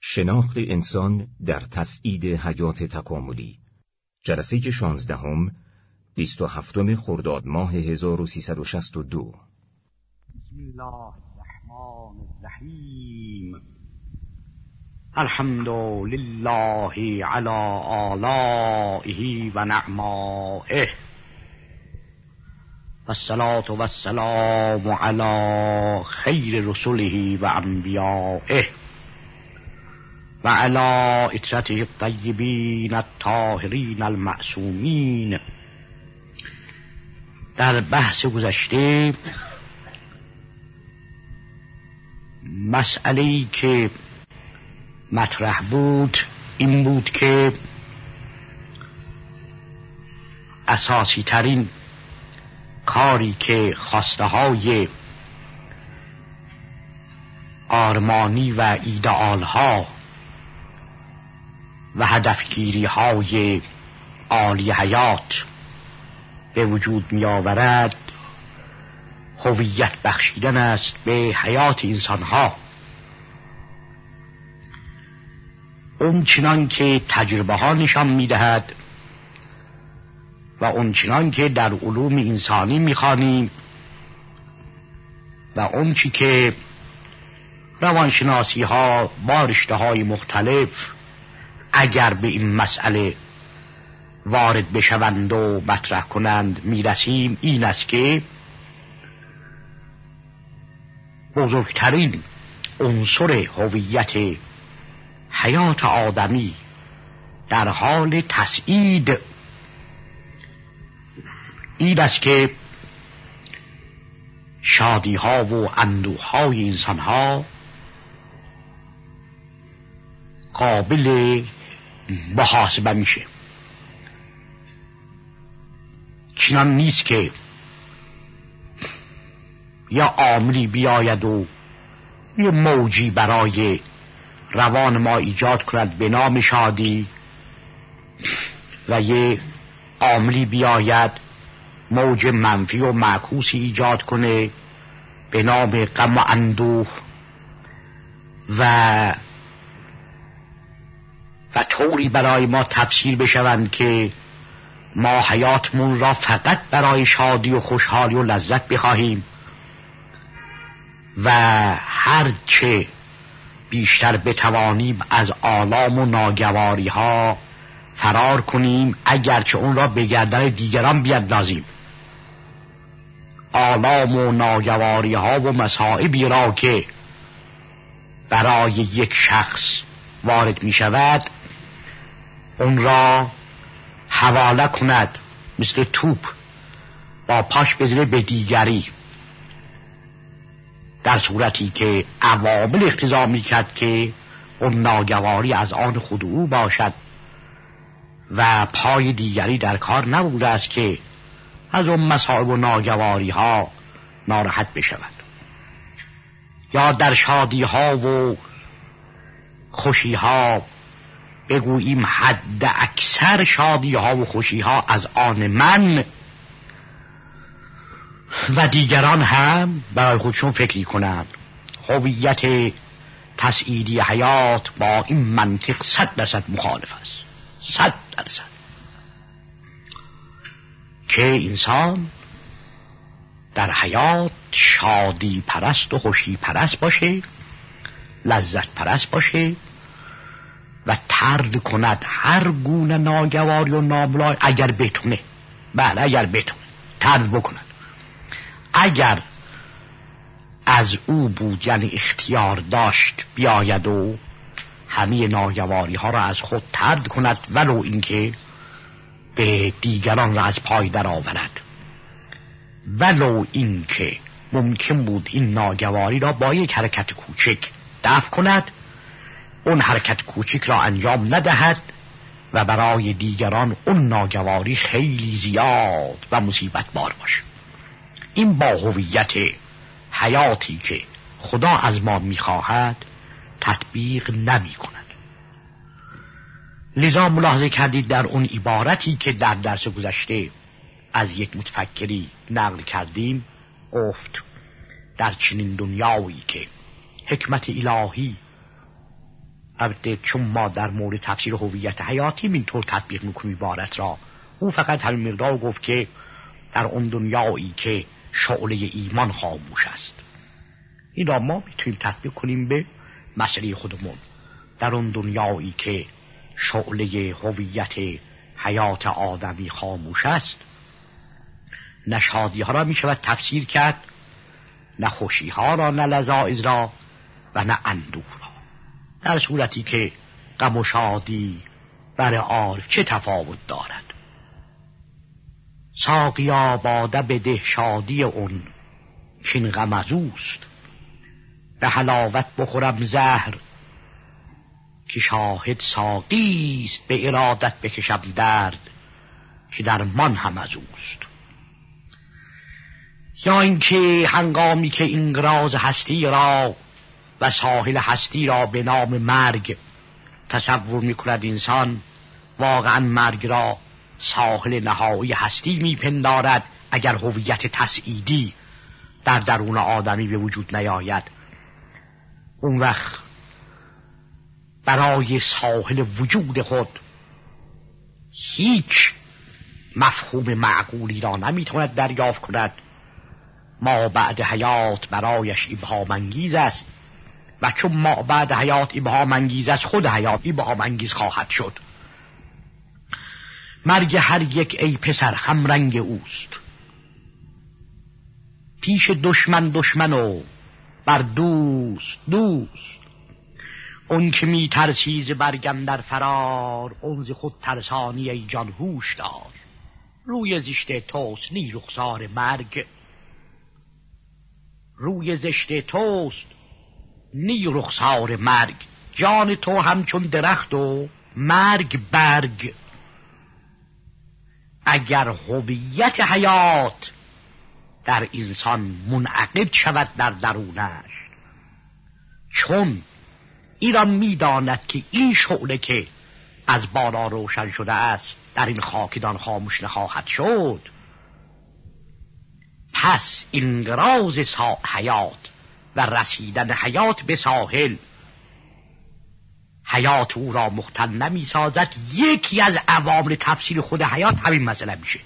شناخت انسان در تسعید حیات تکاملی، جلسه 16، 27 خرداد ماه 1362. بسم الله الرحمن الرحیم. الحمد لله علی آلائه و نعمائه و الصلاة و السلام علی خیر رسله و انبیائه و علی اطرته الطیبین الطاهرین المعصومین. در بحث گذشته مسئله‌ای که مطرح بود این بود که اساسی ترین کاری که خواسته های آرمانی و ایدئال ها و هدفگیری های عالی حیات به وجود می آورد هویت بخشیدن است به حیات انسان ها. اون چنان که تجربه ها نشان می دهد و اون چنان که در علوم انسانی می خوانیم و اون چی که روانشناسی ها با رشته های مختلف اگر به این مسئله وارد بشوند و مطرح کنند میرسیم، این است که بزرگترین عنصر هویت حیات آدمی در حال تسعید این است که شادی ها و اندوه های انسان ها قابل محاسبه میشه. چنان نیست که یا عاملی بیاید و یه موجی برای روان ما ایجاد کند به نام شادی و یه عاملی بیاید موج منفی و معکوسی ایجاد کنه به نام غم و اندوه و طوری برای ما تفسیر بشوند که ما حیاتمون را فقط برای شادی و خوشحالی و لذت بخواهیم و هرچه بیشتر بتوانیم از آلام و ناگواری ها فرار کنیم، اگرچه اون را به گردن دیگران بیندازیم. آلام و ناگواری ها و مصائبی را که برای یک شخص وارد می شود اون را حواله کند مثل توپ با پاش بزنه به دیگری، در صورتی که عوامل اقتضا می‌کرد که اون ناگواری از آن خود او باشد و پای دیگری در کار نبوده است که از اون مصائب و ناگواری ها ناراحت بشود. یا در شادی ها و خوشی ها بگوییم حد اکثر شادی ها و خوشی ها از آن من و دیگران هم برای خودشون فکری کنند. هویت تسعیدی حیات با این منطق 100% مخالف است. 100% که انسان در حیات شادی پرست و خوشی پرست باشه، لذت پرست باشه و طرد کند هر گونه ناگواری و ناملای اگر بتونه. بله، اگر بتونه طرد بکند. اگر از او بود یعنی اختیار داشت بیاید و همه ناگواری ها را از خود طرد کند ولو اینکه به دیگران را از پای در آورد، ولو اینکه ممکن بود این ناگواری را با یک حرکت کوچک دفع کند، اون حرکت کوچک را انجام ندهد و برای دیگران اون ناگواری خیلی زیاد و مصیبت بار باشه. این با هویت حیاتی که خدا از ما میخواهد تطبیق نمی کند. لذا ملاحظه کردید در اون عبارتی که در درس گذشته از یک متفکری نقل کردیم گفت در چنین دنیایی که حکمت الهی البته چون ما در مورد تفسیر هویت حیاتیم اینطور تطبیق میکنیم عبارت را، او فقط همین مقدار گفت که در اون دنیایی که شعله ایمان خاموش است. این را ما میتونیم تطبیق کنیم به مسئله خودمون. در اون دنیایی که شعله هویت حیات آدمی خاموش است، نه شادی ها را میشود تفسیر کرد، نه خوشی ها را، نه لذایذ را و نه اندوه را. در صورتی که غم و شادی بر عارف چه تفاوت دارد؟ ساقیا باده بده شادی اون چین غم از اوست، به حلاوت بخورم زهر که شاهد ساقیست، به ارادت بکشم درد که درمان هم از اوست. یا اینکه هنگامی که این راز هستی را و ساحل هستی را به نام مرگ تصور میکند انسان، واقعا مرگ را ساحل نهایی هستی میپندارد اگر هویت تسعیدی در درون آدمی به وجود نیاید. اون وقت برای ساحل وجود خود هیچ مفهوم معقولی را نمیتواند دریافت کند. ما بعد حیات برایش ابهام انگیز است و چون ما بعد حیات ابهام انگیز است، خود حیات ابهام انگیز خواهد شد. مرگ هر یک ای پسر همرنگ اوست، پیش دشمن دشمن و بر دوست دوست. اون که می ترسی ز برگم در فرار، اون ز خود ترسانی ای جان هوش دار. روی زشت توست نی رخسار مرگ، روی زشت توست نی رخسار مرگ. جان تو همچون درخت و مرگ برگ. اگر هویت حیات در انسان منعقد شود در درونش، چون ایران میداند که این شعله که از بالا روشن شده است در این خاکدان خاموش نخواهد شد، پس انقراض حیات و رسیدن حیات به ساحل حیات او را مختل نمی سازد. یکی از عوامل تفسیر خود حیات همین مسئله میشه.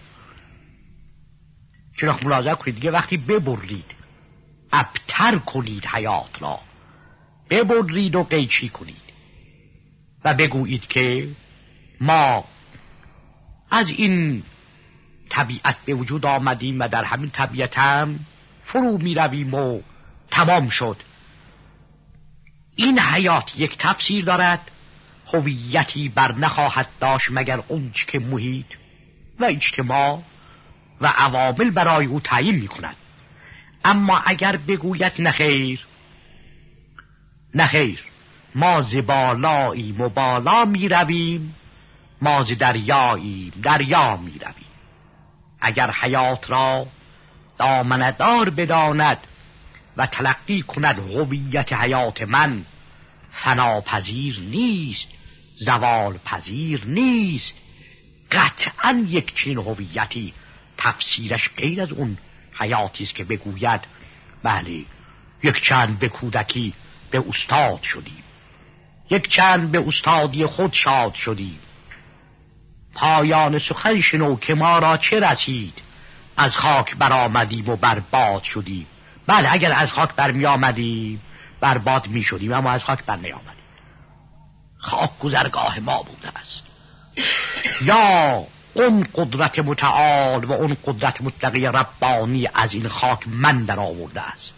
چرا ملاحظه کنید دیگه، وقتی ببرید ابتر کنید حیات را، ببرید و قیچی کنید و بگویید که ما از این طبیعت به وجود آمدیم و در همین طبیعت هم فرو می رویم و تمام شد. این حیات یک تفسیر دارد، هویتی بر نخواهد داشت مگر اونچه که محیط و اجتماع و عوامل برای او تعیین می کند. اما اگر بگوید نخیر نخیر، ما ز بالاییم و بالا می رویم، ما ز دریاییم دریا می رویم. اگر حیات را دامندار بداند و تلقی کند هویت حیات من فناپذیر نیست، زوال پذیر نیست، قطعا یک چنین هویتی تفسیرش غیر از اون حیاتی است که بگوید بله یک چند به کودکی به استاد شدیم، یک چند به استادی خود شاد شدیم، پایان سخن شنو که ما را چه رسید، از خاک برآمدیم و برباد شدیم. بله اگر از خاک برمی آمدیم برباد می شدیم، اما از خاک بر می آمدیم. خاک گذرگاه ما بوده است. یا اون قدرت متعال و اون قدرت مطلقه ربانی از این خاک من در آورده است،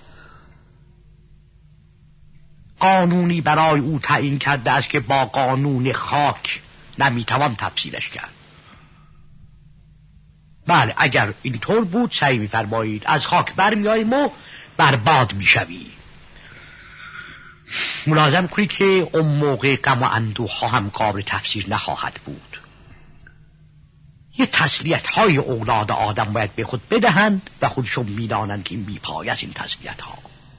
قانونی برای او تعیین کرده است که با قانون خاک نمیتوان تفسیرش کرد. بله اگر اینطور بود سعی می‌فرمایید از خاک برمیاییم و برباد میشویم. ملاحظه کنید که اون موقع غم و اندوه ها هم قابل تفسیر نخواهد بود. یه تسلیت های اولاد آدم باید به خود بدهند و خودشون میدانند که این بی‌پایه است این تسلیت ها.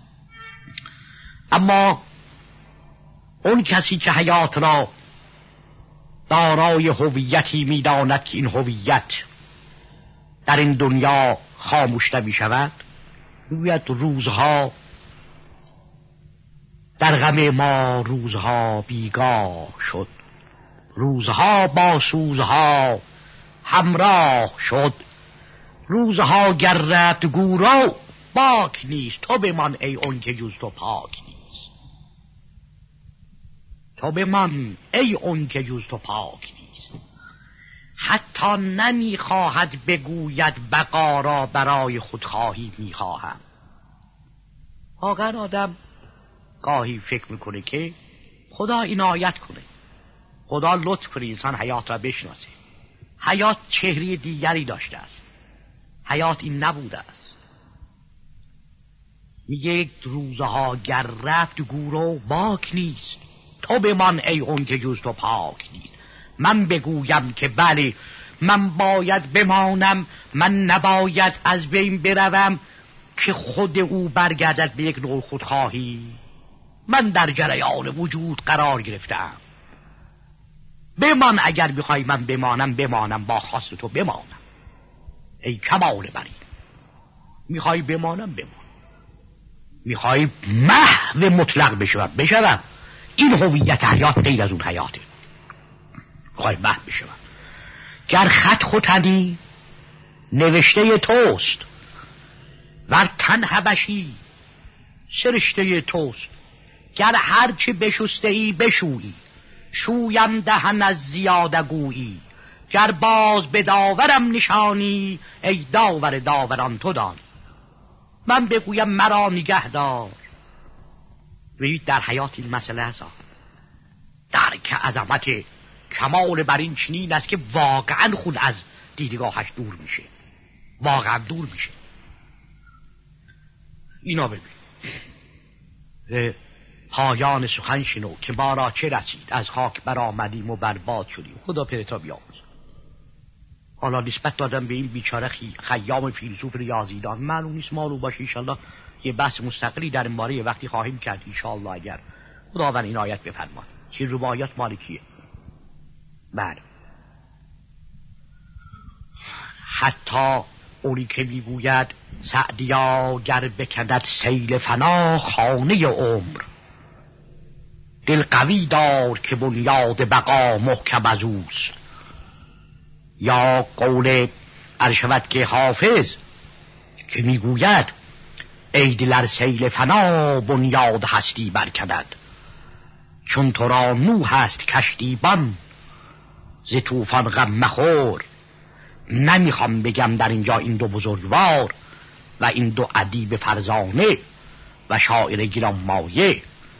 اما اون کسی که حیات را دارای هویتی میداند که این هویت در این دنیا خاموش نمی شود، میگوید روزها در غم ما روزها بیگاه شد، روزها با سوزها همراه شد. روزها گر رفت گورو باک نیست، تو بمان ای اون که جز تو پاک نیست. تو بمان ای اون که جز تو پاک نیست. حتی نمیخواهد بگوید بقا را برای خودخواهی میخواهم. واقعا آدم گاهی فکر میکنه که خدا عنایت کنه، خدا لطف کنه انسان حیات را بشناسه. حیات چهره دیگری داشته است، حیات این نبوده است. میگه روزها گر رفت گورو باک نیست، تو بمان ای اون که جز تو پاک نیست. من بگویم که بله من باید بمانم، من نباید از بین بروم، که خود او برگردد به یک نوع خودخواهی. من در جریان وجود قرار گرفتم، بمان اگر میخوای من بمانم با خواست تو بمانم. ای کمال بری، میخوای بمانم میخوای محو مطلق بشوم. این هویت حیات غیر از اون حیاته. میخوای محو بشوم. گر خط ختنی نوشته توست، ور تن حبشی سرشته توست. گر هرچه بشسته ای بشویی، شویم دهن از زیاده گویی. گر باز به داورم نشانی، ای داور داوران تو دانی. من بگویم مرا نگه دار. ببینید در حیات این مسئله هست. درک عظمت کمال بر این چنین است که واقعا خود از دیدگاهش دور میشه، واقعا دور میشه. اینا ببین پایان سخن شنو که ما را چه رسید، از خاک برآمدیم و برباد شدیم. خدا پرتا بیاموز. حالا نسبت دادم به این بیچاره خیام فیلسوف ریاضیدان معلوم نیست، معلوم باشه انشالله یه بحث مستقلی در این باره وقتی خواهیم کرد انشالله، اگر خداوند عنایت بفرماید. که رباعیات مالکیه. بله. حتی اونی که میگوید سعدیا گر بکند سیل فنا خانه عمر، دل قوی دار که بنیاد بقا محکم از اوست. یا قول ارشود که حافظ که میگوید ای دلر سیل فنا بنیاد هستی برکند، چون تو را نوح هست کشتیبان ز طوفان غم مخور. نمیخوام بگم در اینجا این دو بزرگوار و این دو ادیب فرزانه و شاعر گرانمایه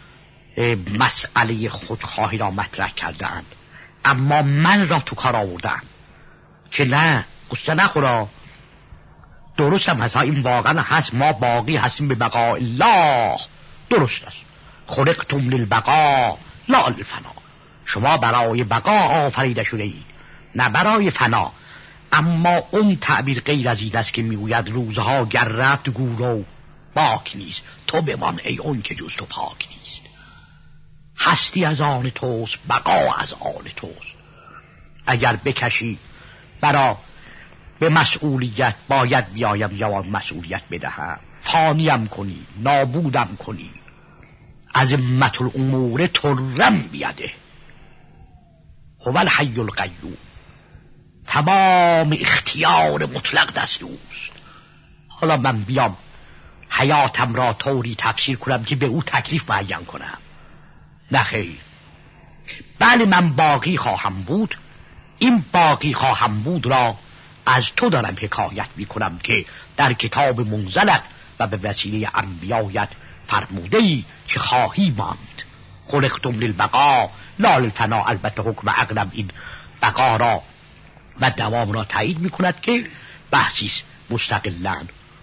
مسئله خودخواهی را مطرح کردند، اما من را تو کار آوردن که نه قصه نخورا. درست هم هست، این واقعا هست، ما باقی هستیم به بقاء الله. درست است، خلقتم للبقاء لا للفنا. شما برای بقا آفریده شده اید نه برای فنا. اما اون تعبیر غیر از این است که میگوید روزها گر رفت گورو باک نیست، تو بمان ای اون که جز تو پاک نیست. هستی از آن توست، بقا از آن توست. اگر بکشی برا به مسئولیت باید بیایم جواب مسئولیت بدهم. فانیم کنی، نابودم کنی، عظمت الامور ترم بیده، هو الحی القیوم. تمام اختیار مطلق دست اوست. حالا من بیام حیاتم را طوری تفسیر کنم که به او تکلیف معین کنم؟ نه خیر. بله من باقی خواهم بود. این باقی خواهم بود را از تو دارم حکایت میکنم که در کتاب منزلت و به وسیله انبیایت فرموده‌ای که خواهی ماند. خلقتم للبقاء لا للفنا. البته حکم عقلم این بقا را و دوام را تایید میکند که بحثی است مستقلاً.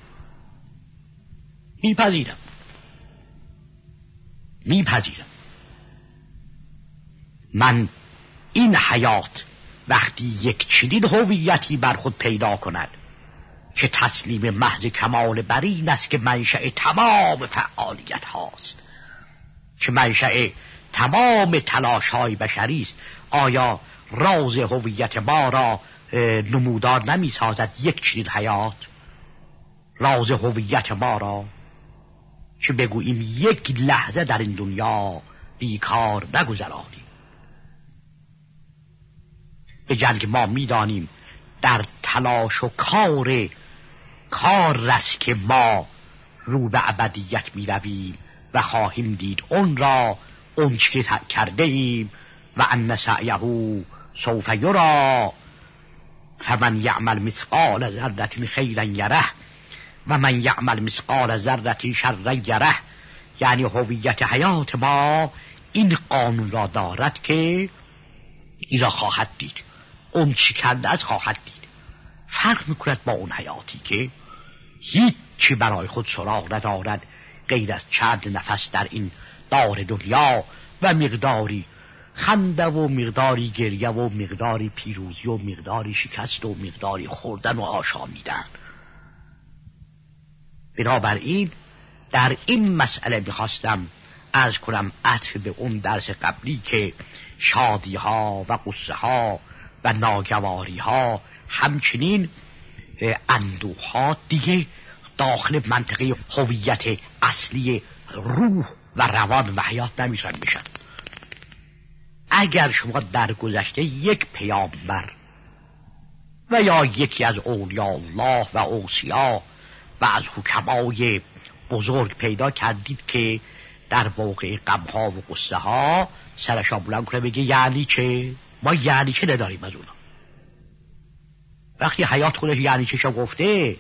میپذیرم من این حیات وقتی یک چنین هویتی بر خود پیدا کند که تسلیم محض کمال بر این است که منشأ تمام فعالیت هاست، که منشأ تمام تلاش های بشری است، آیا راز هویت ما را نمودار نمی سازد یک چنین حیات؟ راز هویت ما را که بگوییم یک لحظه در این دنیا بیکار نگذرانیم. به جنگ ما میدانیم در تلاش و کار است که ما رو به ابدیت می رویم و خواهیم دید اون را اون چه کرده ایم و ان سعیه سوف یری فمن یعمل مثقال ذره خیرا یره و من یعمل مثقال ذره شرا یره. یعنی هویت حیات ما این قانون را دارد که این را خواهد دید، اون چی کرده از خواهد دید. فرق میکند با اون حیاتی که هیچی برای خود سراغ ندارد غیر از چند نفس در این دار دنیا و مقداری خنده و مقداری گریه و مقداری پیروزی و مقداری شکست و مقداری خوردن و آشامیدن. بنابراین در این مسئله میخواستم عرض کنم عطف به اون درس قبلی که شادی ها و قصه ها و ناگواری ها همچنین اندوه ها دیگه داخل منطقه هویت اصلی روح و روان و حیات نمیتونن بشن. اگر شما در گذشته یک پیامبر و یا یکی از اولیاء الله و اوصیا و از حکمای بزرگ پیدا کردید که در موقع غم‌ها و غصه ها سرش بلند کنه بگه یعنی چه؟ ما یعنی چه نداریم از اونا. وقتی حیات خودش یعنی چه گفته،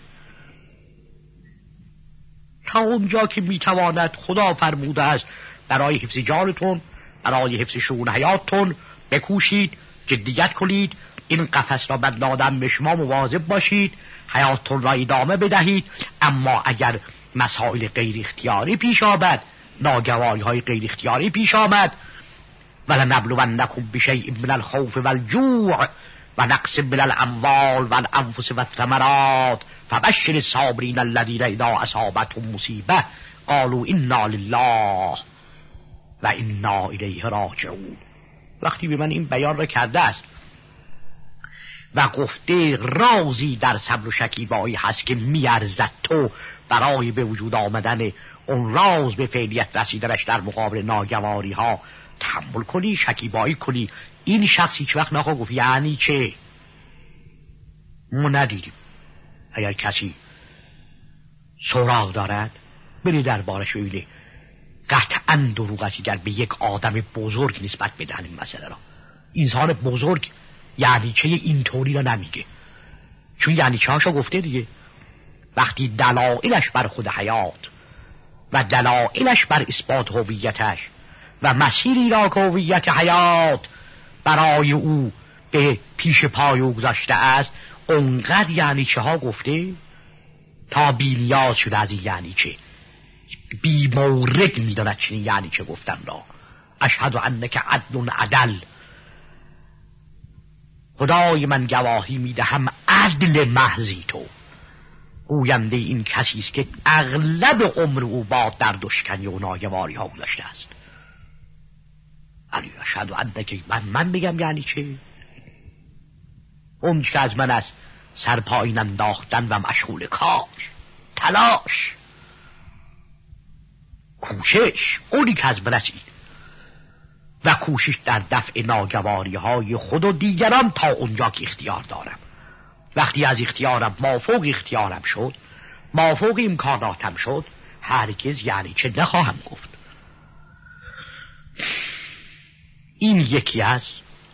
تا اونجا که میتواند خدا فرموده است برای حفظ جانتون، برای حفظ شؤون حیاتتون بکوشید، جدیت کنید، این قفس را بد آدم به شما مواظب باشید، حیاتتون را ادامه بدهید. اما اگر مسائل غیر اختیاری پیش آمد، ناگواری های غیر اختیاری پیش آمد، ولنبلونکم بشیء من الخوف والجوع و نقص من الاموال والانفس والثمرات فبشر الصابرین الذین اذا اصابتهم مصیبه قالوا انا لله و انا الیه راجعون. وقتی به من این بیان را کرده است و گفته رازی در صبر و شکیبایی هست که میارزد تو برای به وجود آمدن اون راز به فعلیت رسیدنش در مقابل ناگواری ها تحمل کنی، شکیبایی کنی، این شخص هیچ وقت نخواه گفت یعنی چه؟ ما ندیدیم. اگر کسی سراغ دارد بری در بارش ببینه قطعا دروغ است اگر به یک آدم بزرگ نسبت بدن این مسئله را. انسان بزرگ یعنی چه اینطوری را نمیگه، چون یعنی چه هاشو گفته دیگه. وقتی دلایلش بر خود حیات و دلایلش بر اثبات هویتش و مسیری را که هویت حیات برای او به پیش پای او گذاشته است اونقدر یعنی چه ها گفته تا بی‌نیاز شده از این یعنی چه، بی مورد میداند چنین یعنی چه گفتن را. اشهد انک عدل عدل، خدای من گواهی میدهم عدل محضی تو. گوینده این کسی است که اغلب عمر او با درد و شکنی و ناگواری ها گذشته است. اشهد انک من بگم یعنی چه؟ اون که از من است سر پایین انداختن و مشغول کار، تلاش، کوشش، اونی که از من است و کوشش در دفع ناگواری های خود و دیگران تا اونجا که اختیار دارم. وقتی از اختیارم مافوق اختیارم شد، مافوق امکاناتم شد، هرگز یعنی چه نخواهم گفت. این یکی از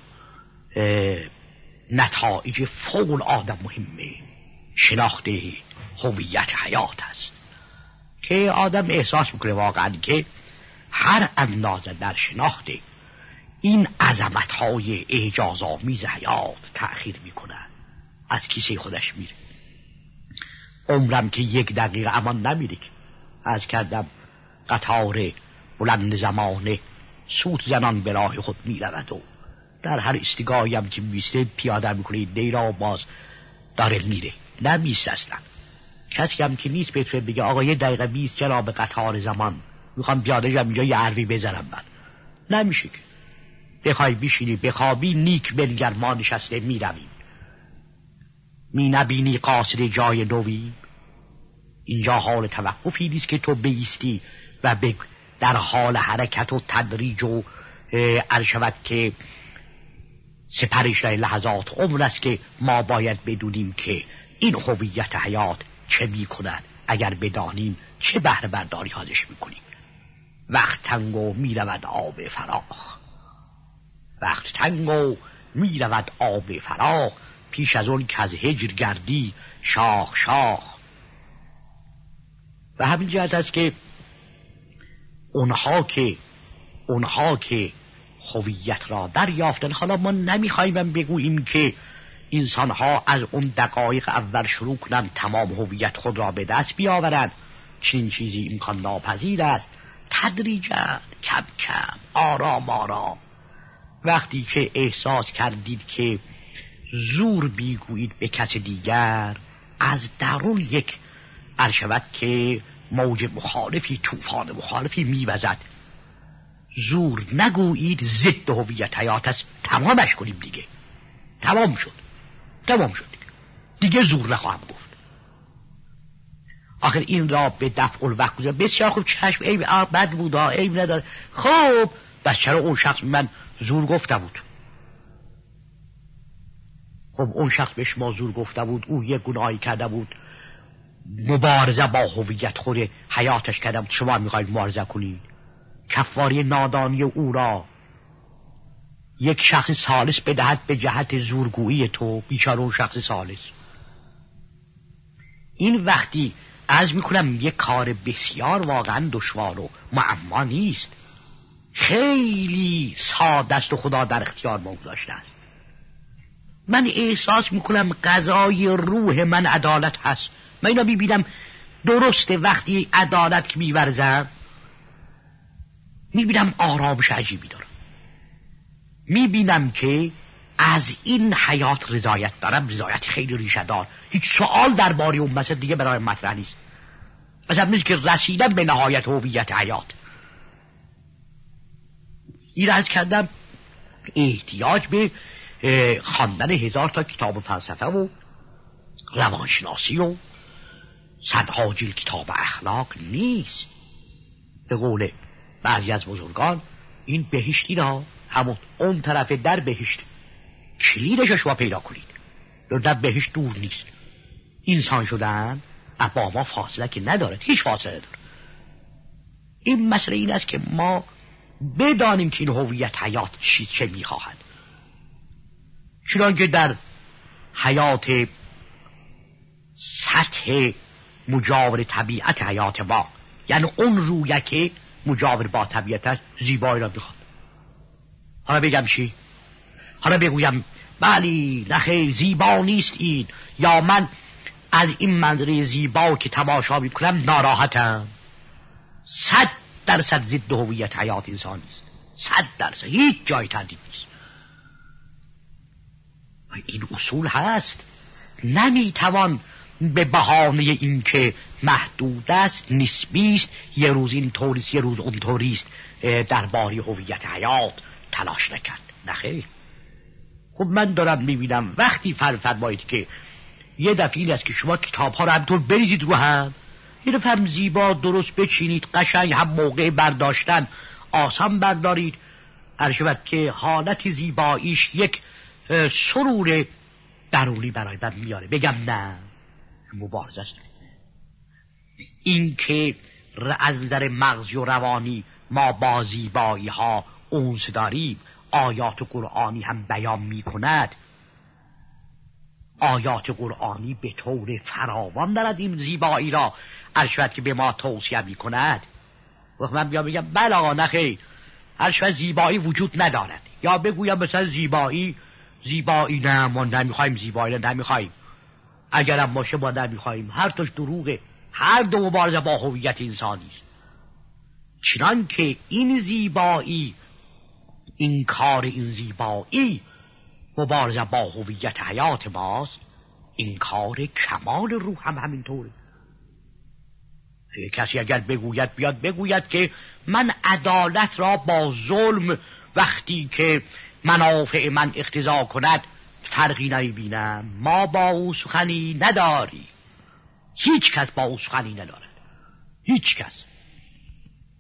نتایج فوق‌العاده مهمه شناخت هویت حیات است که آدم احساس میکنه واقعا که هر اندازه در شناخت این عظمت‌های اعجازآمیز حیات تأخیر میکنه، از کیسه خودش میره. عمرم که یک دقیقه امان نمیره. از کردم قطار بلند زمانه سوت زنان به راه خود میرود و در هر استگاهی هم که میسته پیاده میکنه دیرا باز داره میره، نمیست اصلا. کسی هم که نیست بهتره بگه آقا یه دقیقه 20 جناب قطار زمان میخوام پیاده جم اینجا یه عربی بزنم من، نمیشه که. بخوای بشینی بخوابی نیک بنگر ما نشسته میرویم، می نبینی قاصد جای نوی. اینجا حال توقفی نیست که تو بیستی و در حال حرکت و تدریج و عرض شود که سپرش در لحظات عمر است که ما باید بدونیم که این هویت حیات چه میکند. اگر بدانیم چه بهره برداری ازش میکنیم. وقت تنگ و میرود آب فراخ، وقت تنگ و میرود آب فراخ، پیش از اون که از هجر گردی شاخ شاخ. و همین جهت است که اونها که هویت را دریافتن، حالا ما نمیخوایم بگوییم که انسانها از اون دقایق اول شروع کنند تمام هویت خود را به دست بیاورند، چنین چیزی امکان ناپذیر است. تدریجاً، کم کم، آرام آرام، وقتی که احساس کردید که زور بیگویید به کس دیگر، از درون یک عرض شود که موج مخالفی، طوفان مخالفی میوزد. زور نگویید، ضد هویت حیات است، تمامش کنیم دیگه. تمام شد دیگه زور نخواهم گفت. آخر این را به دفع الوقت گذار. بسیار خوب، چشم، عیب بد بود، عیب نداره. خب بس چرا اون شخص من زور گفته بود؟ خب اون شخص به شما زور گفته بود، او یک گناهی کرده بود، مبارزه با هویت خود حیاتش کردم، شما میخواید مبارزه کنید؟ کفاره نادانی او را یک شخص ثالث بدهد به جهت زورگویی تو، بیچاره اون شخص ثالث. این وقتی عرض میکنم یک کار بسیار واقعا دشوار و معما نیست، خیلی ساده است و خدا در اختیار ما گذاشته است. من احساس میکنم قضای روح من عدالت هست. من اینا میبینم درسته، وقتی عدالت که میورزم میبینم آرامش عجیبی دارم، میبینم که از این حیات رضایت دارم، رضایت خیلی ریشه دار. هیچ سوال درباره اون مسئله دیگه برای مطرح نیست. مثلا میگه که رسیدم به نهایت هویت حیات. این عرض کردم احتیاج به خواندن 1000 تا کتاب فلسفه و روانشناسی و صدها جلد کتاب اخلاق نیست. به قول بعضی از بزرگان این بهشتی را همون اون طرف در بهشت، کلیدش شما پیدا کنید. در بهشت دور نیست. انسان شدن با ما فاصله که نداره، هیچ فاصله نداره. این مسئله این است که ما بدانیم که این هویت حیات چه میخواهد. چنانکه در حیات سطح مجاور طبیعت حیات ما، یعنی اون رویه که مجاور با طبیعتش، زیبایی را میخواد. حالا بگم چی؟ حالا بگویم بلی نخیر زیبا نیست این، یا من از این منظره زیبا که تماشا میکنم ناراحتم. 100% ضد هویت حیات انسانی است. 100%، هیچ جای تردید نیست. این اصول هست. نمیتوان به بهانه این که محدود است، نسبی است، یه روز این طوریست یه روز اون طوریست، درباره هویت حیات تلاش نکرد. نخیر. خب من دارم میبینم وقتی فرمایید که یه دفعه این است که شما کتاب ها رو همطور بریزید رو هم، یه دفعه هم زیبا درست بچینید، قشنگ، هم موقع برداشتن آسان بردارید، عرشبت که حالت زیباییش یک سرور درونی برای من میاره. بگم نه، مبارزه است. این که از نظر مغزی و روانی ما با زیبایی ها اونس داریم، آیات قرآنی هم بیان می کند. آیات قرآنی به طور فراوان دارد این زیبایی را عرشبت که به ما توصیه می کند. وقت من بیا بگم بلا نخیر، عرشبت زیبایی وجود ندارد، یا بگویم مثلا زیبایی نه، ما نمیخوایم زیبایی نمیخوایم، اگرم باشه ما نمیخوایم، هر توش دروغه. هر دو مبارزه با هویت انسانی است. چنان که این زیبایی، این کار این زیبایی مبارزه با هویت حیات ماست، این کار کمال روح هم همینطوره. کسی اگر بگوید، بیاد بگوید که من عدالت را با ظلم وقتی که منافع من اقتضا کند فرقی نمیبینم، ما با او سخنی نداری. هیچ کس با او سخنی ندارد، هیچ کس.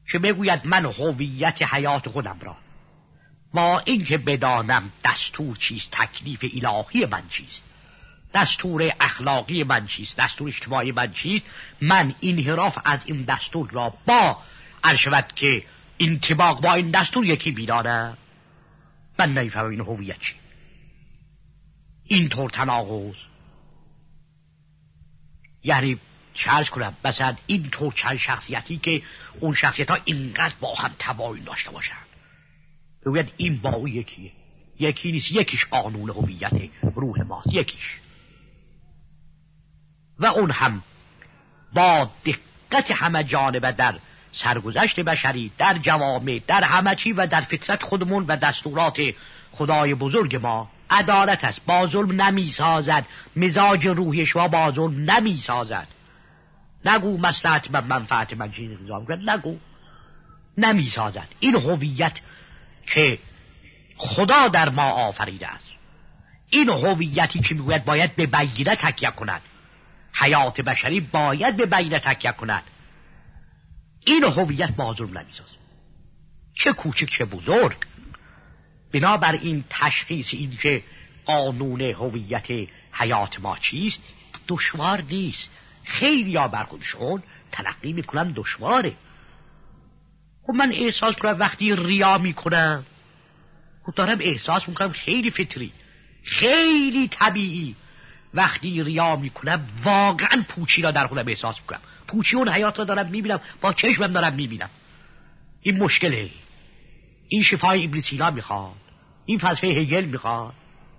که بگوید من هویت حیات خودم را با اینکه بدانم دستور چیست، تکلیف الهی من چیست، دستور اخلاقی من چیست، دستور اجتماعی من چیست، من انحراف از این دستور را با عرشبت که انطباق با این دستور یکی بیدانم، من نمیفهمم این هویت چی، این طور تناقض. یعنی چه عرض کنم، مثلا این طور چند شخصیتی که اون شخصیت ها اینقدر با هم تباین داشته باشن، بگوید این با او یکیه، یکی نیست، یکیش قانون هویت روح ماست، یکیش، و اون هم با دقت همه جانبه در سرگذشت بشری، در جوامع، در همه چی و در فطرت خودمون و دستورات خدای بزرگ ما عدالت است. با ظلم نمی سازد، مزاج روحی شما با ظلم نمی سازد. نگو مصلحت من منفعت من چیزی نظام کرد، نگو، نمی سازد. این هویت که خدا در ما آفریده است، این هویتی که میگوید باید به بینه تکیه کند، حیات بشری باید به بینه تکیه کند، این هویت با ظلم نمی سازد، چه کوچک چه بزرگ. بنابر این تشخیص این که قانون هویت حیات ما چیست دشوار نیست. خیلی ها بر خودشون تلقی میکنن دشواره. خب من احساس کنم وقتی ریا میکنم، خب دارم احساس میکنم خیلی فطری، خیلی طبیعی. وقتی ریا میکنم واقعا پوچی را در خودم احساس میکنم، پوچی اون حیات را دارم میبینم، با چشمم دارم میبینم. این مشکله. این شفای ابن سینا میخواد، این فلسفه هگل میخواد،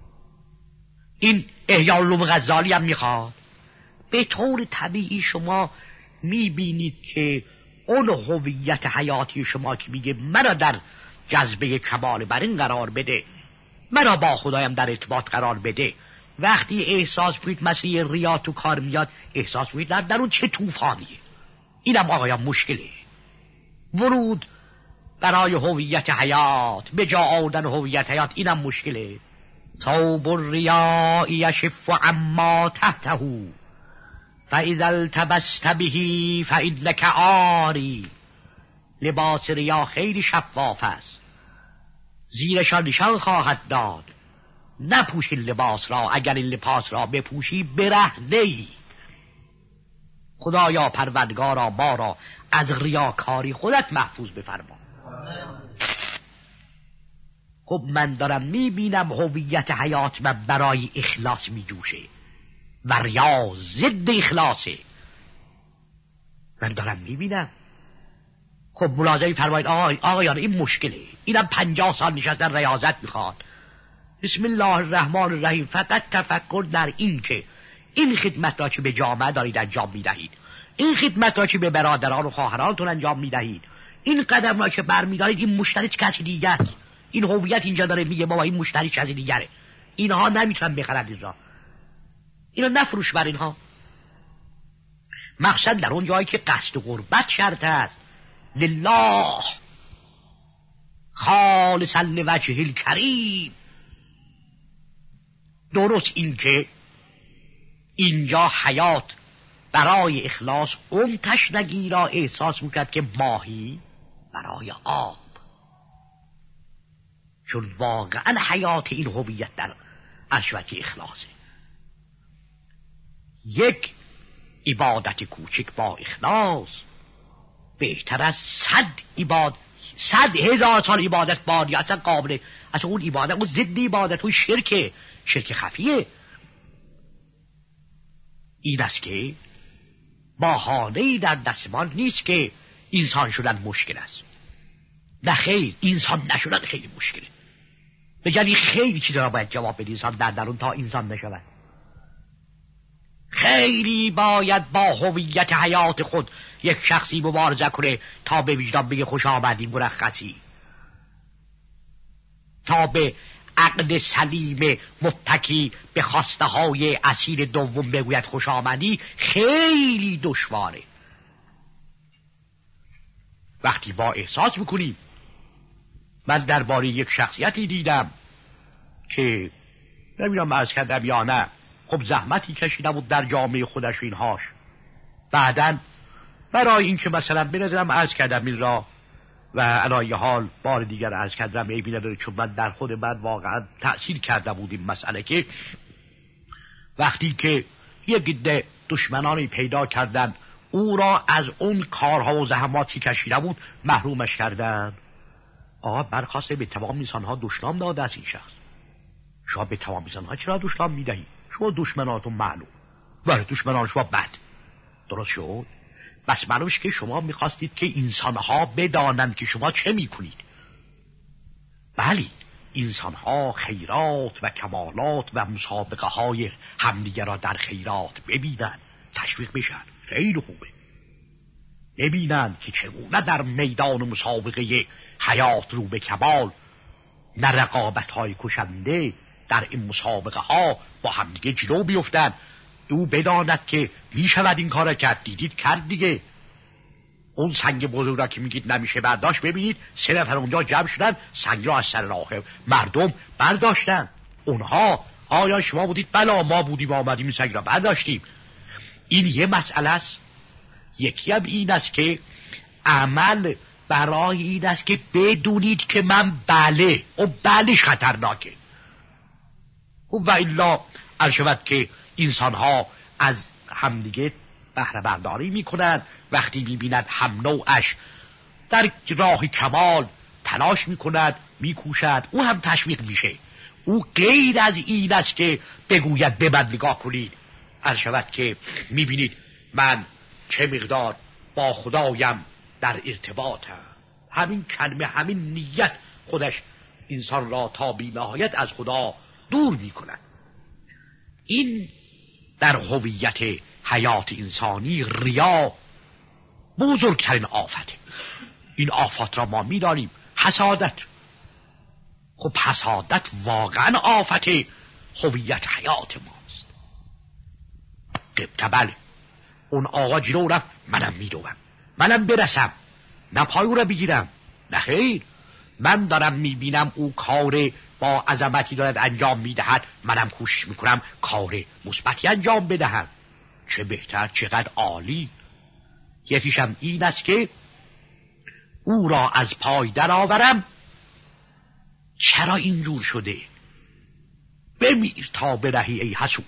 این احیاء علوم غزالی هم میخواد. به طور طبیعی شما میبینید که اون هویت حیاتی شما که میگه مرا در جذبه کمال بر این قرار بده، مرا با خدایم در ارتباط قرار بده، وقتی احساس کنید مسئله ریا تو کار میاد، احساس کنید در اون چه طوفانیه. اینم آقایان مشکله. ورود برای هویت حیات، به جا آوردن هویت حیات، اینم مشکله. ثوب الریا یشف عما تحته فاذا التبست به فانک عاری. لباس ریا خیلی شفاف است، زیرشان نشان خواهد داد. نپوشی لباس را، اگر این لباس را بپوشی برهنه‌ای. خدایا پروردگارا ما را از ریاکاری خودت محفوظ بفرما. خب من دارم میبینم هویت حیات من برای اخلاص میجوشه و ریا ضد اخلاصه. من دارم میبینم. خب ملاحظه فرمایید آقایان این مشکله. اینم 50 سال نشستن ریاضت میخواد. بسم الله الرحمن الرحیم. فقط تفکر در این که این خدمت را که به جامعه دارید انجام میدهید، این خدمت را که به برادران و خواهرانتون انجام میدهید، این قدم را که برمیدارید، این مشتری کسی دیگه است. این هویت اینجا داره میگه بابا این مشتری کسی دیگره، اینها نمیتونن بخرن این را، اینو نفروش بر اینها. مقصد در اون جایی که قصد قربت شرط است، لله خالصا لوجه الکریم. درست این که اینجا حیات برای اخلاص اون تشنگی را احساس میکرد که ماهی برای آب، چون واقعا حیات این هویت در عشوت اخلاصه. یک عبادت کوچک با اخلاص بهتر از 100,000 سال عبادت بادی. اصلا قابل، اصلا اون عبادت اون ضد عبادت، اون شرک خفیه. این است که بهانه‌ای در دستمان نیست که انسان شدن مشکل است. نه خیر، انسان نشدن خیلی مشکله. بگنی خیلی چیزا را باید جواب بده انسان در درون تا انسان نشود. خیلی باید با هویت حیات خود یک شخصی مبارزه کنه تا به وجدان بگه خوش آمدی مرخصی، تا به عقل سلیم متکی به خواسته های اصیل دوم بگوید خوش آمدی. خیلی دشواره. وقتی با احساس میکنیم. من درباره یک شخصیتی دیدم که نمیدونم عرض کردم یا نه، خب زحمتی کشیده بود در جامعه خودش و اینهاش. بعدن برای این که مثلا بنظرم عرض کردم این را و علایه حال بار دیگر عرض کردم عیبی نداره، چون من در خود من واقعا تأثیر کرده بود این مسئله که وقتی که یک عده دشمنانی پیدا کردن او را از اون کارها و زحماتی که کشیده بود محرومش کردن، آقا برخواسته به تمام انسانها دشنام داده از این شخص. شما به تمام انسانها چرا دشنام میدهید؟ شما دشمناتون معلوم، ولی دشمنان شما بد. درست شد؟ بس معلومش که شما میخواستید که انسانها بدانند که شما چه میکنید. بلی، انسانها خیرات و کمالات و مسابقه های همدیگر را در خیرات ببینن، تشویق بشن، خیلی خوبه. ببینن که چگونه در میدان مسابقه حیات رو به کمال در رقابت های کشنده در این مسابقه ها با همدیگه جلو بیفتن. او بداند که میشود این کار کرد. دیدید کرد دیگه. اون سنگ بزرگ را که میگید نمیشه برداشت، ببینید 3 نفر اونجا جمع شدن، سنگ را از سر راه مردم برداشتن. اونها آیا شما بودید؟ بلا ما بودیم، آمدیم این سنگ را برداشتیم. این یه مسئله است. یکی هم این است که عمل برای این است که بدونید که من بله، اون بلش خطرناکه. و الا شود که انسان ها از همدیگه بهره برداری میکنند. وقتی میبیند هم نوعش در راه کمال تلاش میکند، میکوشد، او هم تشویق میشه. او غیر از این است که بگوید به من نگاه کنید. شود که میبینید من چه مقدار با خدایم در ارتباطم. همین کلمه، همین نیت خودش انسان را تا بی نهایت از خدا دور میکند. این در هویت حیات انسانی ریا بزرگترین آفته. این آفات را ما میدانیم. حسادت، خب حسادت واقعا آفت هویت حیات ماست. بله، اون آقا جلو رفت، منم میدوم، منم برسم، نه پای او را بگیرم، نه خیر، من دارم میبینم او کار با عظمتی دارد انجام میدهد، منم کوشش میکنم کار مثبتی انجام بدهم. چه بهتر، چقدر عالی. یکیشم این است که او را از پای درآورم. چرا اینجور شده؟ بمیر تا برهی ای حسود.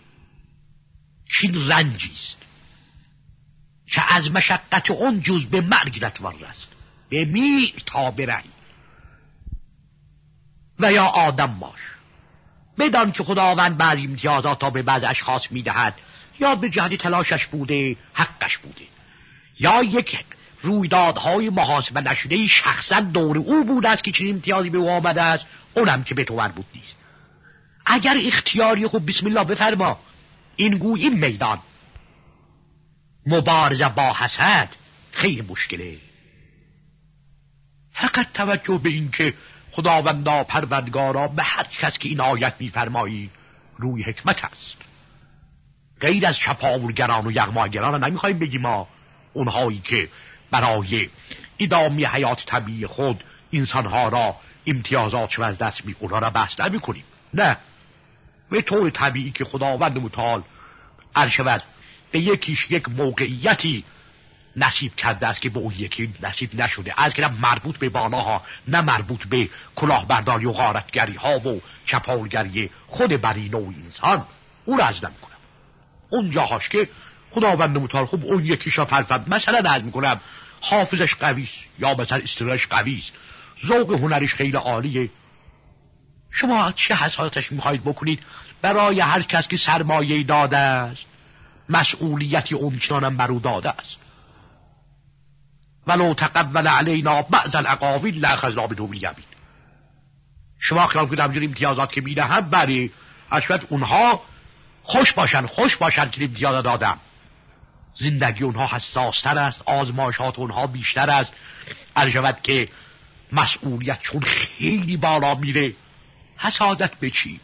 چین رنجیست چه از مشقت اون جز به مرگ نتوان رست. بمیر تا برهی. و یا آدم باش، بدان که خداوند بعضی امتیازات تا به بعض اشخاص میدهد، یا به جهت تلاشش بوده، حقش بوده، یا یک رویدادهای محاسبه نشده شخصا دور او بوده است که چنین امتیازی به او آمده است، اونم که به تو مربوط نیست. اگر اختیاری خوب بسم الله بفرما. این گوی این میدان مبارزه با حسد خیلی مشکله. فقط توجه به این که خداوندا پروردگارا به هر کس که این آیت میفرمایی روی حکمت است. غیر از چپاولگران و یغماگران را نمیخوایم بگیم ما، اونهایی که برای ادامه حیات طبیعی خود انسانها را امتیازات از دست می اونها را بحث نمی کنیم. نه، به طور طبیعی که خداوند متعال شود به یکیش یک موقعیتی نصیب کرده است که به اون یکی نصیب نشده، از که نه مربوط به بالاها، نه مربوط به کلاهبرداری و غارتگری ها و چپاولگری خود بری نوع انسان، اون را از نمی کنم. اون جاهاش که خداوند متعال خوب اون یکیشا فرفند، مثلا عرض میکنم حافظش قویست، یا مثلا استدلالش قویست، ذوق هنریش خیلی عالیه. شما چه حساسیتش میخواید بکنید؟ برای هر کس که سرمایه داده است مسئولیتی اونچنانم بر او داده است. ولو تقبل علینا بعض الاقاویل لاخذنا منه بالیمین. شما خیال کنید همجور امتیازات که میدهم برای اشفت اونها خوش باشن که امتیاز دادم. زندگی اونها حساستر است، آزمایشات اونها بیشتر است، الجوت که مسئولیت چون خیلی بالا میره. حسادت به چی؟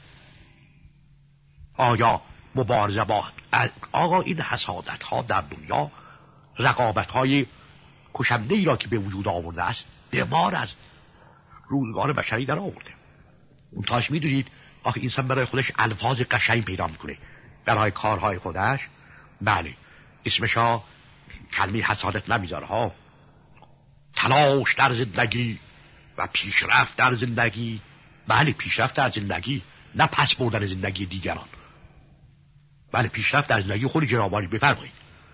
آیا مبارزه با آقا این حسادت ها در دنیا رقابت های کشنده ای را که به وجود آورده است دمار از روزگار بشری در آورده. اون تاش میدونید آخه انسان برای خودش الفاظ قشنگ پیدا میکنه برای کارهای خودش. بله، اسمشا کلمه حسادت نمیذاره ها. تلاش در زندگی و پیشرفت در زندگی. بله، پیشرفت در زندگی، نه پس بردن زندگی دیگران. بله، پیشرفت در زندگی خود جنابعالی بفرمایید،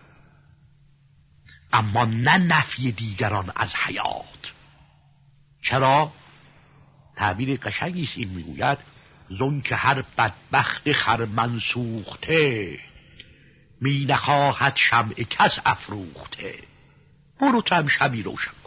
اما نه نفی دیگران از حیات. چرا؟ تعبیر قشنگی است این، میگوید زن که هر بدبخت خرمن سوخته، می نخواهد شمع کس افروخته. برو تو هم شمی روشن کن.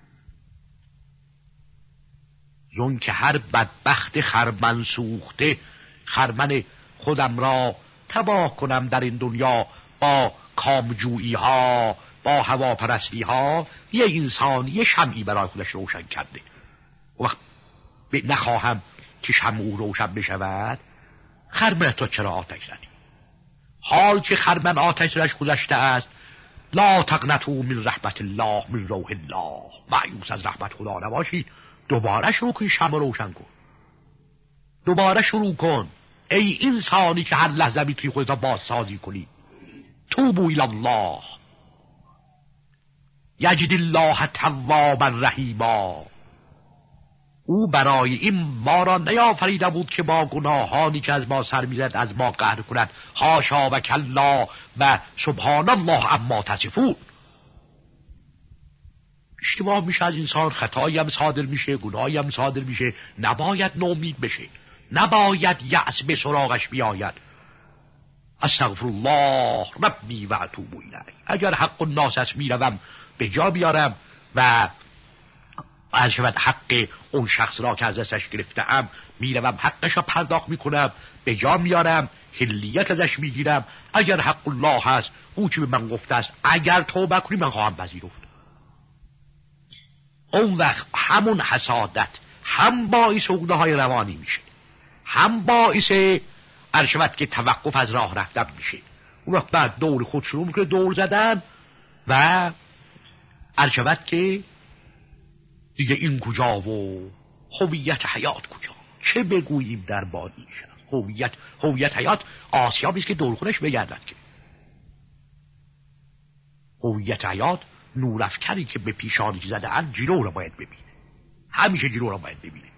زن که هر بدبخت خرمن سوخته، خرمن خودم را تباه کنم در این دنیا با کامجویی ها، با هواپرستی ها. یه انسان یه شمعی برای خودش روشن کرده، وقت نخواهم که شمع او روشن بشود. خرمن تو چرا آتش زدی؟ حال که خرمن آتش درش گذشته است. لا تقنطوا من رحمت الله، من روح الله. مایوس از رحمت خدا نباشید. دوباره شروع کن، شمع روشن کن. دوباره شروع کن ای انسانی که هر لحظه میتونی خودت بازسازی کنی. توبوا الی الله یجد الله توابا رحیما. او برای این ما را نیافریده بود که با گناهانی که از ما سر میزد از ما قهر کند. حاشا و کلا و سبحان الله اما تصفون. اشتباه میشه از انسان، خطایی هم صادر میشه، گناهی هم صادر میشه. نباید نومید بشه، نباید یأس به سراغش بیاید. استغفر الله ربی و اتوب الیه. اگر حق الناس است میروم به جا بیارم و از شود حق اون شخص را که از دستش گرفتم میروم حقش را پرداخت میکنم، به جا میارم، حلیت ازش میگیرم. اگر حق الله هست، او چی به من گفته است، اگر توبه کنی من خواهم پذیرفت. اون وقت همون حسادت هم باعث عقده های روانی میشه، هم باعث ارشود که توقف از راه رفتن میشه. اون وقت بعد دور خود شروع میکنه دور زدن و ارشود که دیگه این کجا و هویت حیات کجا؟ چه بگوییم در بادیش؟ هویت حیات آسیابی است که دور خودش بگردد. که هویت حیات نورافکنی که به پیشانی زده اند جلو را باید ببینه، همیشه جلو را باید ببینه.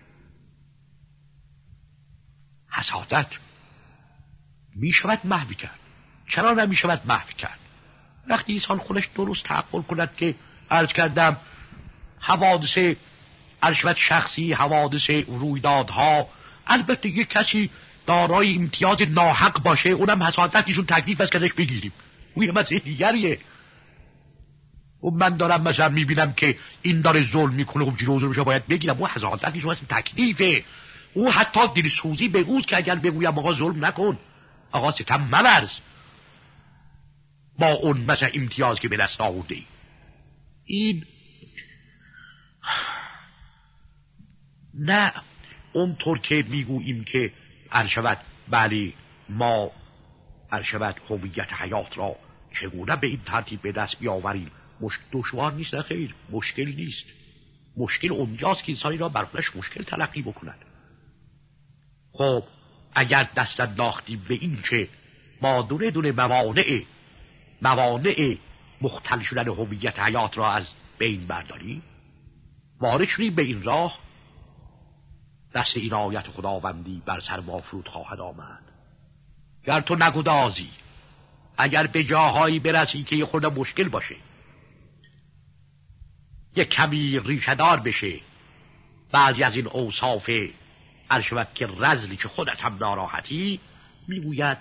حسادت میشود محو کرد. چرا نمیشود محو کرد؟ وقتی انسان خودش درست تعقل کند که عرض کردم حوادث ارشد شخصی، حوادث رویدادها، البته یک کسی دارای امتیاز ناحق باشه اونم حسادتشون تکلیف است که ازش بگیریم، اون یه مسئله دیگریه. و من دارم مثلا میبینم که این داره ظلم میکنه، خب جلو ظلمش باید بگیرم، اون حسادتشون اصلا تکلیفه. او حتی دلسوزی بگوید که اگر بگویم آقا ظلم نکن، آقا ستم مورز با اون مثلا امتیاز که به دست آورده ای. این نه اونطور که میگوییم که ارشود بله ما ارشود هویت حیات را چگونه به این ترتیب به دست بیاوریم. دشوار نیست، خیر مشکل نیست. مشکل اونجاست که انسانی را بر خودش مشکل تلقی بکند. خب اگر دست انداختیم به این که ما دونه دونه موانع مختل شدن هویت حیات را از بین برداریم، وارد شدیم به این راه، دست عنایت خداوندی بر سر ما فرود خواهد آمد. گر تو نگدازی، اگر به جاهایی برسی که یه خورده مشکل باشه، یه کمی ریشه‌دار بشه بعضی از این اوصاف ارشود که رذلی که خودت هم ناراحتی، میگوید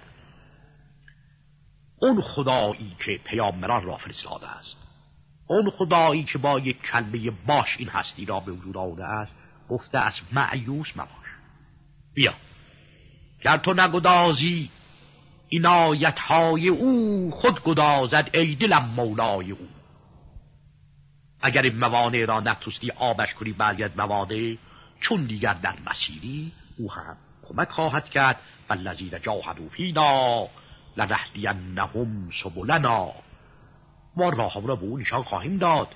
اون خدایی که پیامبران را فرستاده است، اون خدایی که با یک کلمه باش این هستی را به وجود آورده است، گفته است مایوس مباش، بیا گر تو نگدازی عنایت‌های او، خود گدازد ای دلم مولای او. اگر این موانع را نتوستی آبش کنی برگرد موانع، چون دیگر در مسیری او هم کمک خواهد کرد. والذین جاهدوا فینا لنهدینهم سبلنا، ما راه را به او نشان خواهیم داد.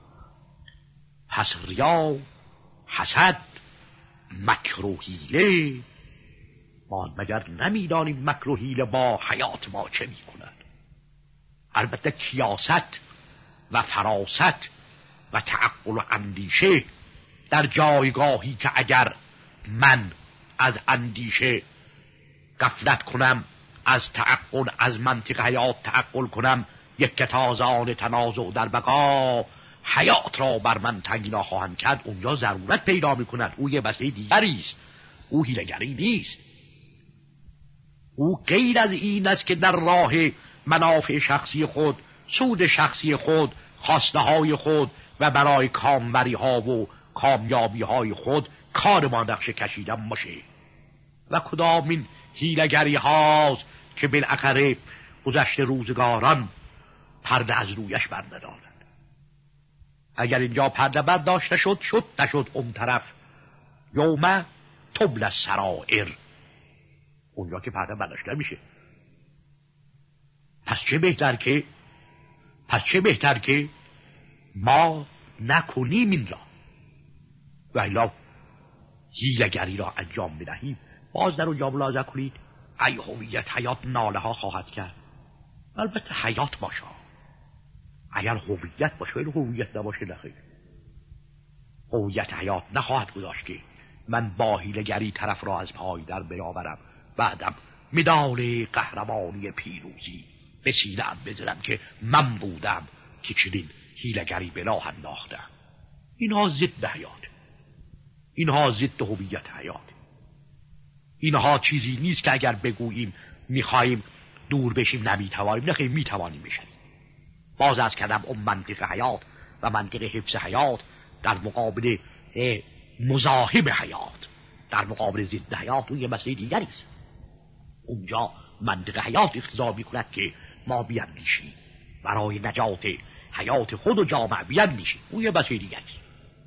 پس ریا، حسد، مکر و حیله، ما مگر نمیدانیم مکر و حیله با حیات ما چه میکند. البته کیاست و فراست و تعقل و اندیشه در جایگاهی که اگر من از اندیشه غفلت کنم، از تعقل، از منطق حیات تعقل کنم، یک که تازان تنازع در بقا حیات را بر من تنگنا خواهند کرد، اونجا ضرورت پیدا میکند. او یه مسئله دیگری است، او حیله‌گری نیست. او غیر از این است که در راه منافع شخصی خود، سود شخصی خود، خواسته های خود و برای کامبری ها و کامیابی های خود کار ما نقشه کشیدن باشه. و کدام این حیله‌گری هاست که بالاخره گذشته روزگاران پرده از رویش برندارند. اگر اینجا پرده برداشته شد نشد اون طرف یوم تبل السرائر، اونجا که پرده برداشته میشه. پس چه بهتر که ما نکنیم این را و الا حیله‌گری را انجام بدهیم. باز در اونجا ملاحظه کنید ای هویت حیات ناله ها خواهد کرد. البته حیات باشه، اگر هویت باشه، این هویت نباشه نخیر. هویت حیات نخواهد گذاشت که من با حیله‌گری طرف را از پای در بیاورم، بعدم مدال قهرمانی پیروزی به سینه‌ام بزنم که من بودم که چنین حیله‌گری به راه انداختم. اینها ضد حیات، اینها ضد هویت حیات. اینها چیزی نیست که اگر بگوییم میخواهیم دور بشیم نمیتوانیم. نخیر، میتوانیم بشیم. باز از کردم اون منطق حیات و منطق حفظ حیات در مقابل مزاحم حیات، در مقابل ضد حیات، اون یه مسئله دیگری است. اونجا منطق حیات اقتضا میکند که ما بیندیشیم برای نجات حیات خود و جامعه، بیندیشیم. اون یه مسئله دیگری است.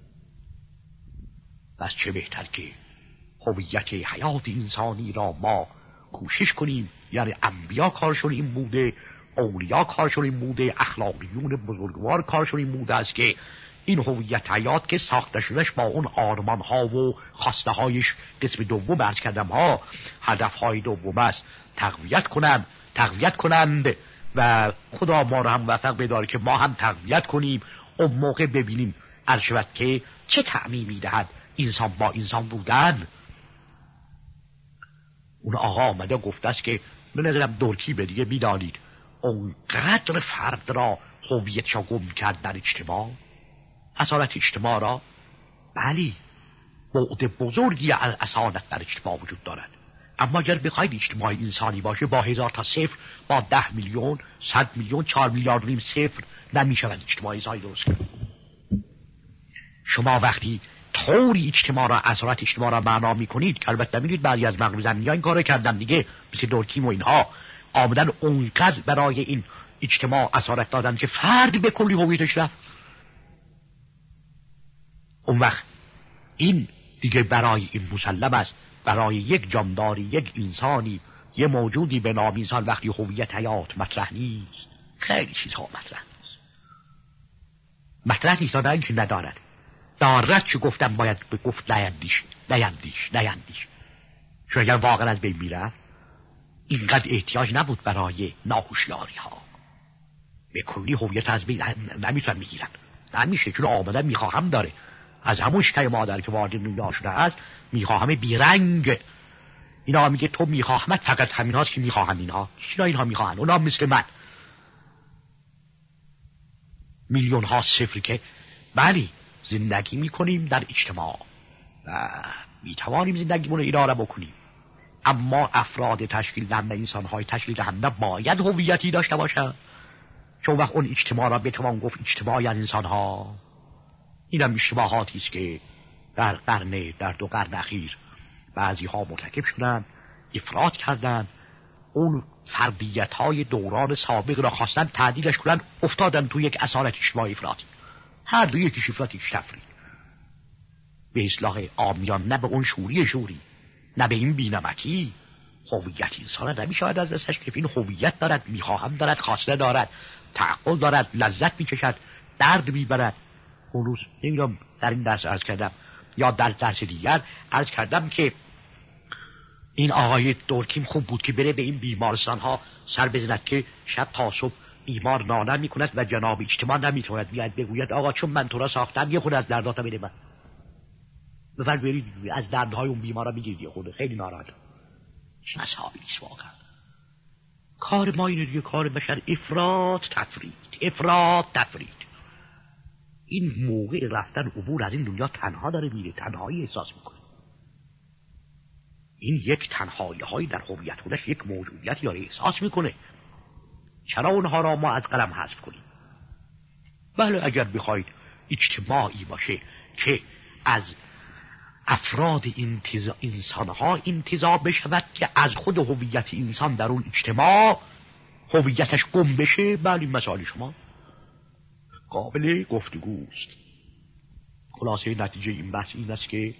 بس چه بهتر که هویت حیات انسانی را ما کوشش کنیم. یعنی انبیا کارشون این بوده، اولیا کارشون این بوده، اخلاقیون بزرگوار کارشون این بوده است که این هویت حیات که ساخته شدهش با اون آرمان ها و خواسته هایش قسم دوم عرض کردم ها، هدف های دوم است، تقویت کنند و خدا ما را هم موفق بداره که ما هم تقویت کنیم. اون موقع ببینیم عرض شود که چه تعمیمی دهد انسان با انسان بودن. اون آقا آمده گفته است که من نظرم دورکی به دیگه میدانید اونقدر فرد را هویتش گم کرد در اجتماع، اصالت اجتماع را. بلی، بعد بزرگی از اصالت در اجتماع وجود دارد، اما اگر بخواید اجتماع انسانی باشه با 1000 تا صفر، با 10 میلیون، 100 میلیون، 4 میلیارد و نیم صفر نمیشود اجتماع انسانی درست کرد. شما وقتی طوری اجتماع را، اصالت اجتماع را معنا میکنید که البته میدونید بعضی از مغرب زمینی‌ها این کارو کردن دیگه، مثل دورکیم و اینها آمدن اونقدر برای این اجتماع اصالت دادن که فرد به کلی هویتش رفت. اون وقت این دیگه برای این مسلم است، برای یک جانداری، یک انسانی، یه موجودی به نام انسان وقتی هویت حیات مطرح نیست، خیلی چیزها مطرح نیست دادن که ندارد. دارد چه گفتم باید به گفت نیندیش. چون اگر واقعا از بین میره اینقدر احتیاج نبود برای ناهوشیاری ها. به کلی هویت از بین نمیتونن میگیرن، نمیشه، چون آمدن میخواهم داره. از همون شکای مادر که وارد دنیا شده است میخواهم بیرنگ. اینا میگه تو میخواهمت فقط همین هاست که میخواهن اینها. چرا اینها میخواهن؟ اونا مثل من میلیون ها صفر که بلی زندگی میکنیم در اجتماع و میتوانیم زندگیمون رو اداره بکنیم، اما افراد تشکیل دهنده، انسانهای تشکیل دهنده باید هویتی داشته باشه، چون وقت اون اجتماع را بتوان گفت اجتماعی از انسانها. این هم اشتباهاتی است که در 2 قرن اخیر بعضی ها مرتکب شدن، افراط کردن، اون فردیت های دوران سابق را خواستن تعدیلش کنن، افتادن تو یک اصالت اجتماعی افراطی. هر دو یکیش افراطی تفرید به اصلاح عامیان، نه به اون شوری، نه به این بینمکی. هویت انسان نمیشود از دستش که این هویت دارد، میخواهم دارد، خواسته دارد، تعقل دارد، لذت میکشد، درد میبرد. اون روز نمیدونم در این درس عرض کردم یا در درس دیگر عرض کردم که این آقای دورکیم خوب بود که بره به این بیمارستان ها سر بزند که شب تا صبح بیمار ناله میکند و جناب اجتماع نمیتواند بیاید بگوید آقا چون من تو را ساختم یه خود از درداتم بده من، بفر برید از دردهای اون بیمارا بگیرید، یه خود خیلی ناراحت. چه مسائلی است واقعا. کار ما اینه دیگه، کار بشر افراط تفرید. این موقع رفتن عبور از این دنیا تنها داره میره، تنهایی احساس میکنه. این یک تنهایی های در هویت خودش یک موجودیتی داره احساس میکنه. چرا اونها را ما از قلم حذف کنیم؟ بله اگر بخواید اجتماعی باشه که از افراد انسانها انتزاع بشود که از خود هویت انسان در اون اجتماع هویتش گم بشه، بله مسائل شما قابل گفتگوست. خلاصه نتیجه این بحث این است که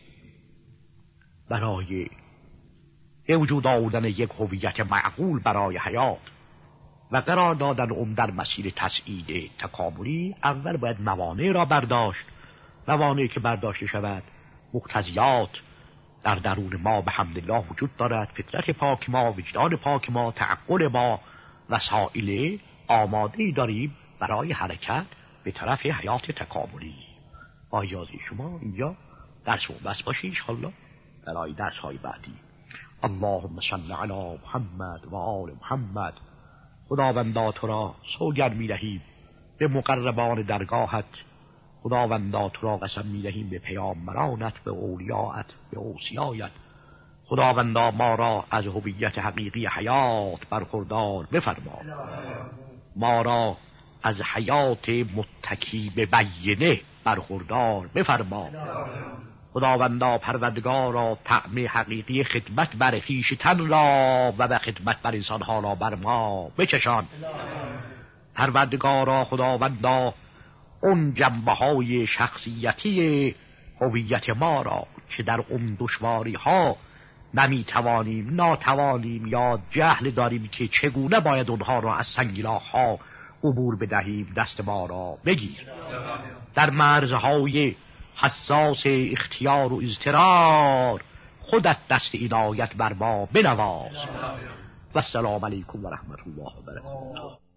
برای وجود آوردن یک هویت معقول برای حیات و قرار دادن اون در مسیر تسعید تکاملی، اول باید موانع را برداشت. موانعی که برداشته شود مقتضیات در درون ما به حمدالله وجود دارد، فطرت پاک ما، وجدان پاک ما، تعقل ما، وسائل آماده‌ای داریم برای حرکت به طرف حیات تکاملی. با اجازه شما اینجا درس و بس باشه انشاءالله برای درس های بعدی. اللهم صل علی محمد و آل محمد. خداوندا تو را سوگند می‌دهیم به مقربان درگاهت، خداوندا تو را قسم می‌دهیم به پیامبرانت، به اولیاءت، به اوصیایت. خداوندا ما را از هویت حقیقی حیات برخوردار بفرما، ما را از حیات متکی به بینه برخوردار بفرما. خداوندا پروردگارا طعم حقیقی خدمت بر خویشتن را و به خدمت بر انسانها را بر ما بچشان. پروردگارا خداوندا اون جنبه‌های شخصیتی هویت ما را که در اون دشواری‌ها نمیتوانیم، ناتوانیم یا جهل داریم که چگونه باید اونها را از سنگلاخ‌ها عبور بدهیم، دست ما را بگیر. در مرزهای حساس اختیار و اضطرار خودت دست عنایت بر ما بنواز. و السلام علیکم و رحمت الله و برکاته.